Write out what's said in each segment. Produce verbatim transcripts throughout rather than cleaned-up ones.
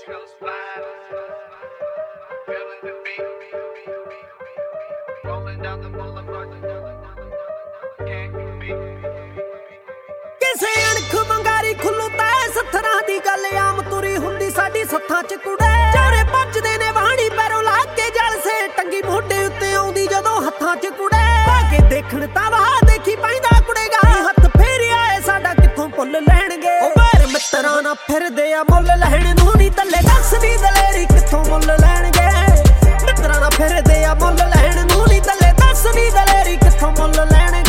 ਕਿਸੇ ਅਣਖ ਬੰਗਾਰੀ ਖੁੱਲੂ ਤੈ ਸੱਥਰਾਂ ਦੀ ਗੱਲ ਆਮ ਤੁਰੀ ਹੁੰਦੀ ਸਾਡੀ ਸੱਥਾਂ ਚ ਕੁੜੇ ਚਾਰੇ ਪੱਜਦੇ ਨੇ ਵਾਹਣੀ ਪੈਰੋਂ ਲਾ ਕੇ ਜਲ ਸੇ ਟੰਗੀ ਮੋਢੇ ਉੱਤੇ ਆਉਂਦੀ ਜਦੋਂ ਹੱਥਾਂ ਚ ਕੁੜੇ ਆ ਕੇ ਦੇਖਣ ਤਾਂ ਵਾਹ ਦੇਖੀ ਪੈਂਦਾ ਕੁੜੇਗਾ ਹੱਥ ਫੇਰਿਆ ਏ ਸਾਡਾ ਕਿੱਥੋਂ ਪੁੱਲ ਲੈਣਗੇ ਉਹ ਬਾਹਰ ਮਿੱਤਰਾਂ ਨਾਲ ਫਿਰਦੇ ਆ ਮੁੱਲ ਲੈਣ ਨੂੰ ਨਹੀਂ ਦੱਲੇ ਦੱਸਦੀ ਦਲੇਰੀ ਕਿੱਥੋਂ ਮੁੱਲ ਲੈਣਗੇ ਮਿੱਤਰਾਂ ਨਾਲ ਫਿਰਦੇ ਆ ਮੁੱਲ ਲੈਣ ਨੂੰ ਨਹੀਂ ਦੱਲੇ ਦੱਸਦੀ ਦਲੇਰੀ ਕਿੱਥੋਂ ਮੁੱਲ ਲੈਣਗੇ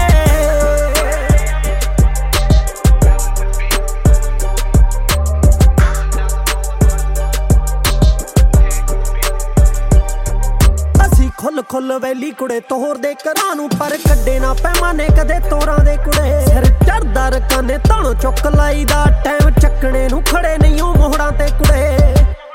ਖੁੱਲ ਖੁੱਲ ਵੈਲੀ ਕੁੜੇ ਤੋਰ ਦੇ ਘਰਾਂ ਨੂੰ ਪਰ ਕੱਢੇ ਨਾ ਪੈਮਾਨੇ ਕਦੇ ਤੋਰਾਂ ਦੇ ਕੁੜੇ ਸਿਰ ਚੜਦਾ ਰਕਾਨੇ ਧਣੋ ਚੁੱਕ ਲਾਈਦਾ ਟਾਈਮ ਚੱਕਣੇ ਨੂੰ ਖੜੇ ਨਹੀਂ ਉਹ ਮੋਹੜਾਂ ਤੇ ਕੁੜੇ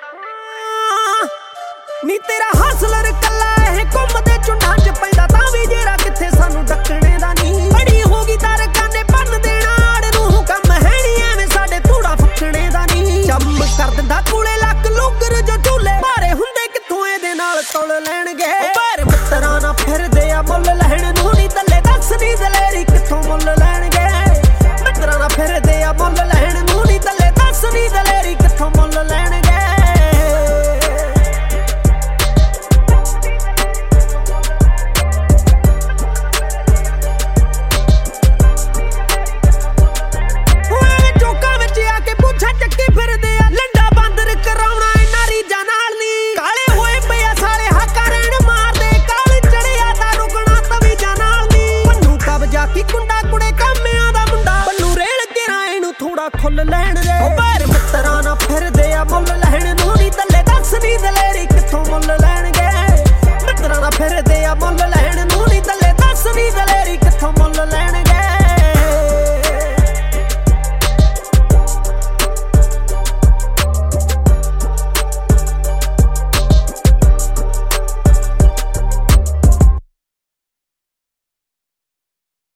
ਨੀ ਤੇਰਾ ਹਾਸਲਰ ਕੱਲਾ ਇਹ ਘੁੰਮਦੇ ਚੁੰਡਾਂ ਚ ਪੈਂਦਾ ਤਾਂ ਵੀ ਜੇਰਾ ਕਿੱਥੇ ਸਾਨੂੰ ਡੱਕਣੇ ਦਾ ਨਹੀਂ ਬੜੀ ਹੋ ਗਈ ਤਾਂ ਰਕਾਨੇ ਭੰਨ ਦੇਣਾ ਆੜ ਨੂੰ ਕੰਮ ਹੈ ਨਹੀਂ ਐਵੇਂ ਸਾਡੇ ਧੂੜਾ ਫੱਕਣੇ ਦਾ ਨਹੀਂ ਚੰਮ ਕਰ ਦਿੰਦਾ ਕੂਲੇ ਲੱਕ ਲੁੱਗਰ ਜੋ ਝੂਲੇ ਮਾਰੇ ਹੁੰਦੇ ਕਿੱਥੋਂ ਇਹਦੇ ਨਾਲ ਤੁਲ ਲੈਣਗੇ